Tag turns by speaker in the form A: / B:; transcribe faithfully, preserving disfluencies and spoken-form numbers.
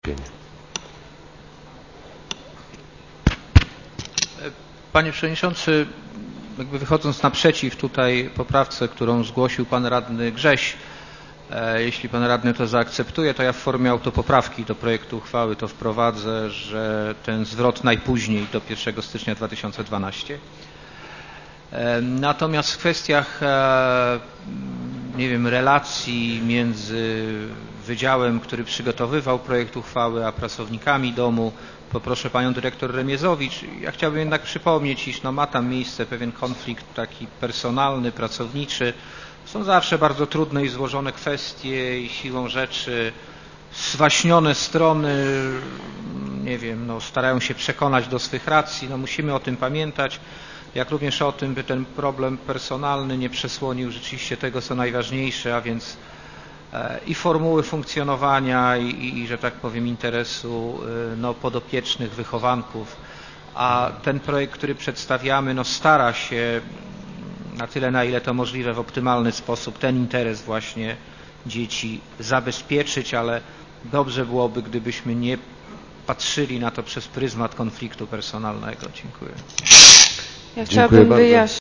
A: wystąpienie.
B: Panie Przewodniczący, jakby wychodząc naprzeciw tutaj poprawce, którą zgłosił Pan Radny Grześ, jeśli Pan Radny to zaakceptuje, to ja w formie autopoprawki do projektu uchwały to wprowadzę, że ten zwrot najpóźniej do pierwszego stycznia dwa tysiące dwunastego. Natomiast w kwestiach, nie wiem, relacji między wydziałem, który przygotowywał projekt uchwały, a pracownikami domu, poproszę Panią Dyrektor Remiezowicz. Ja chciałbym jednak przypomnieć, iż no ma tam miejsce pewien konflikt taki personalny, pracowniczy. Są zawsze bardzo trudne i złożone kwestie i siłą rzeczy zwaśnione strony, nie wiem, no starają się przekonać do swych racji. No musimy o tym pamiętać, jak również o tym, by ten problem personalny nie przesłonił rzeczywiście tego, co najważniejsze, a więc i formuły funkcjonowania i, i, i że tak powiem, interesu no, podopiecznych, wychowanków. A ten projekt, który przedstawiamy, no, stara się na tyle, na ile to możliwe, w optymalny sposób ten interes właśnie dzieci zabezpieczyć, ale dobrze byłoby, gdybyśmy nie patrzyli na to przez pryzmat konfliktu personalnego. Dziękuję.
C: Ja chciałabym wyjaśnić.